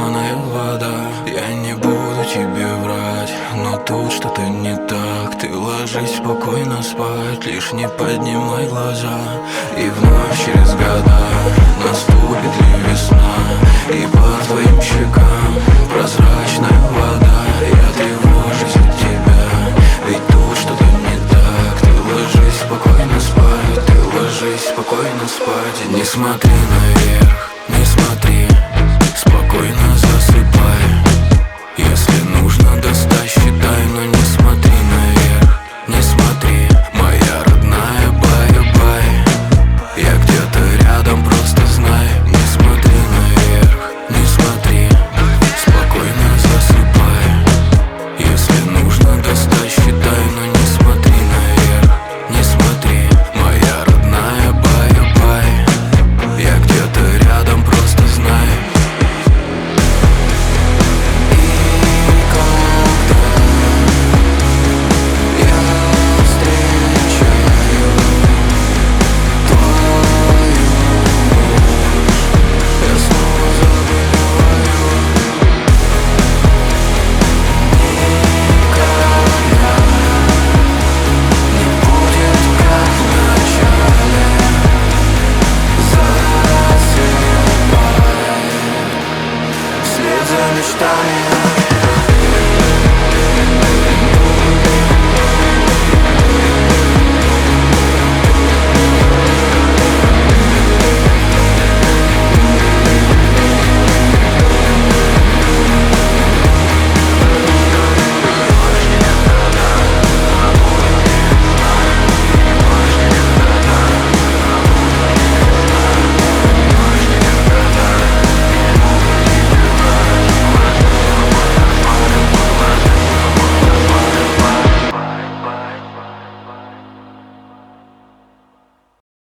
соленая вода. Я не буду тебе врать, но тут что-то не так. Ты ложись спокойно спать, лишь не поднимай глаза. И вновь через года наступит ли весна, и по твоим щекам прозрачная вода. Я тревожусь за тебя, ведь тут что-то не так. Ты ложись спокойно спать, ты ложись спокойно спать. Не смотри наверх, не смотри, спокойно засыпай. Если нужно, достай, считай, но не смотри наверх, не смотри, моя родная, бай-бай. Я где-то рядом, просто знай. Не смотри наверх, не смотри, спокойно засыпай. Если нужно, достай, считай, но не смотри наверх, не смотри, моя родная, бай-бай. Я где-то рядом, просто знай. Мечтами